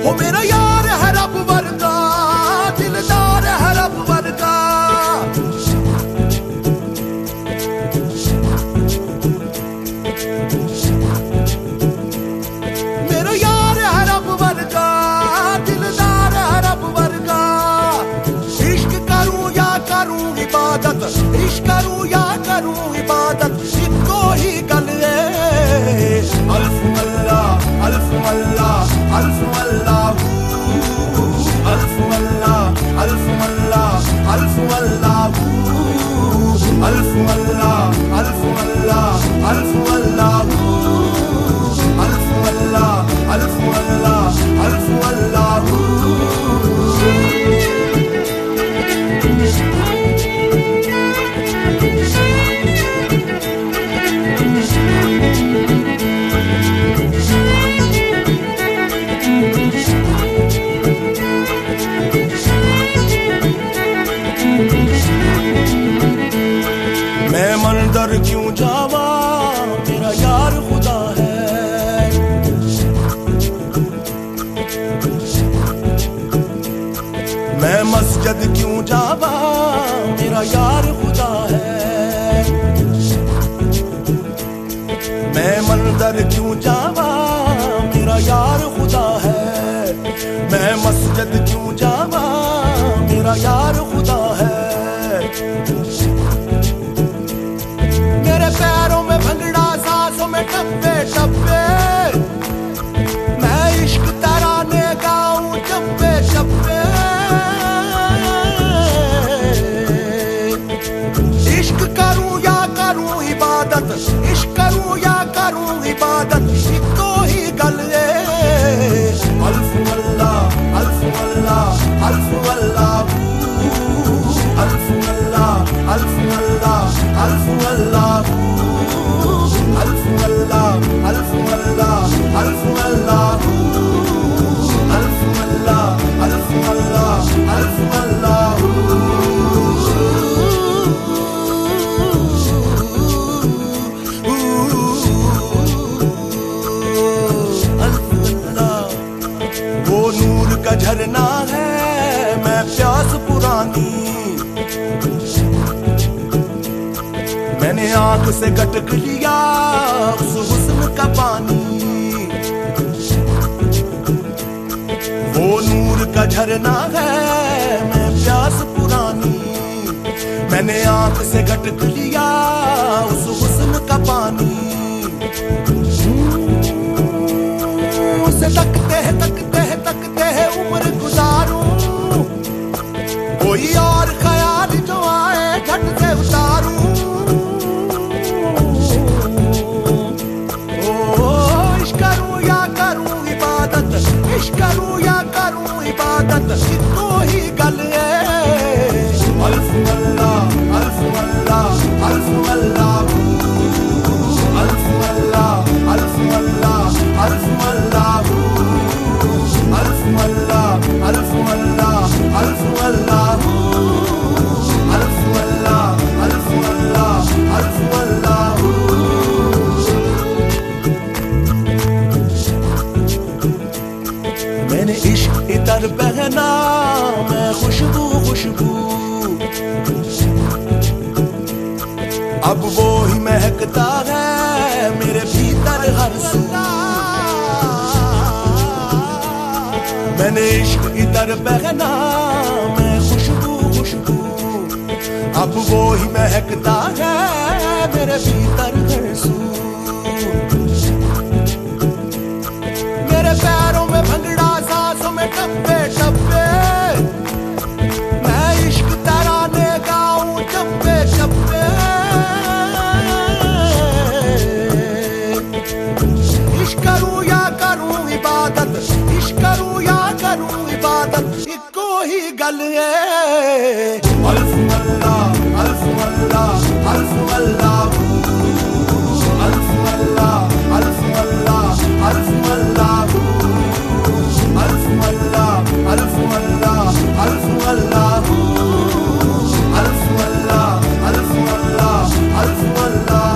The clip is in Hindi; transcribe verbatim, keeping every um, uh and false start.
वो मेरा यार है रब वर्गा, दिलदार है रब वर्गा। मेरा यार है रब वर्गा, दिलदार है रब वर्गा। इश्क करूं या करूं इबादत, इश्क करूं या करूं इबादत, इको ही गल है। अल्फ अल्लाह अल्फ अल्लाह अल्फ अल्लाह अल्फ अल्लाह अल्फ अल्लाह अल्फ अल्लाह अल्फ अल्लाह अल्फ अल्लाह अल्फ अल्लाह अल्फ अल्लाह अल्फ अल्लाह अल्फ अल्लाह। मैं मंदिर क्यों जावा, मेरा यार खुदा है। मैं मस्जिद क्यों जावा, मेरा यार खुदा है। मैं मंदिर क्यों जावा, मेरा यार खुदा है। मैं मस्जिद क्यों जावा, मेरा यार खुदा है। मेरे पैरों में भंगड़ा, सांसों में टप्पे टप्पे, मैं इश्क तराने गाऊं चप्पे चप्पे। इश्क करूं या करूं इबादत, इश्क करूं या करूं इबादत, इको ही गल है। अल्फ अल्लाह अल्फ अल्लाह अल्फ अल्लाह अल्फ अल्लाह अल्फ अल्लाह अल्फ अल्लाह अल्फ अल्लाह अल्फ अल्लाह अल्फ अल्लाह अल्फ अल्लाह अल्फ अल्लाह अल्फ अल्लाह। वो नूर का झरना है, मैं प्यास पुरानी। मैंने आंख से गटक लिया उस हुस्न का पानी। वो नूर का झरना है, मैं प्यास पुरानी। मैंने आंख से गटक लिया उस हुस्न का पानी। उसे तकते हैं तकते हैं तकते हैं उम्र गुजारूं, कोई और ख्याल जो आए झट से उतारूं। इश्क करूं या करूं इबादत, इश्क करूं या करूं इबादत, इको ही गल है। अल्फ अल्लाह अल्फ अल्लाह अल्फ अल्लाह अल्फ अल्लाह अल्फ अल्लाह अल्फ अल्लाह अल्फ अल्लाह अल्फ अल्लाह अल्फ अल्लाह अल्फ अल्लाह अल्फ अल्लाह अल्फ अल्लाह। मैंने इश्क इतर पहना, मैं खुशबू खुशबू, अब वो ही महकता है मेरे भीतर हर सू। मैंने इश्क इतर पहना, मैं खुशबू खुशबू, अब वो ही महकता है मेरे भीतर हर सू। मेरे पैरों में भंगड़ा, सांसों में टप्पे टप्पे, मैं इश्क तराने गाऊं चप्पे चप्पे। इश्क करूं या करूं इबादत, इश्क करूं या करूं इबादत, इको ही गल है। अल्फ अल्लाह अल्फ अल्लाह अल्फ अल्लाह अल्फ अल्लाह अल्फ अल्लाह अल्फ अल्लाह अल्फ अल्लाह अल्फ अल्लाह अल्फ अल्लाह अल्फ अल्लाह अल्फ अल्लाह अल्फ अल्लाह।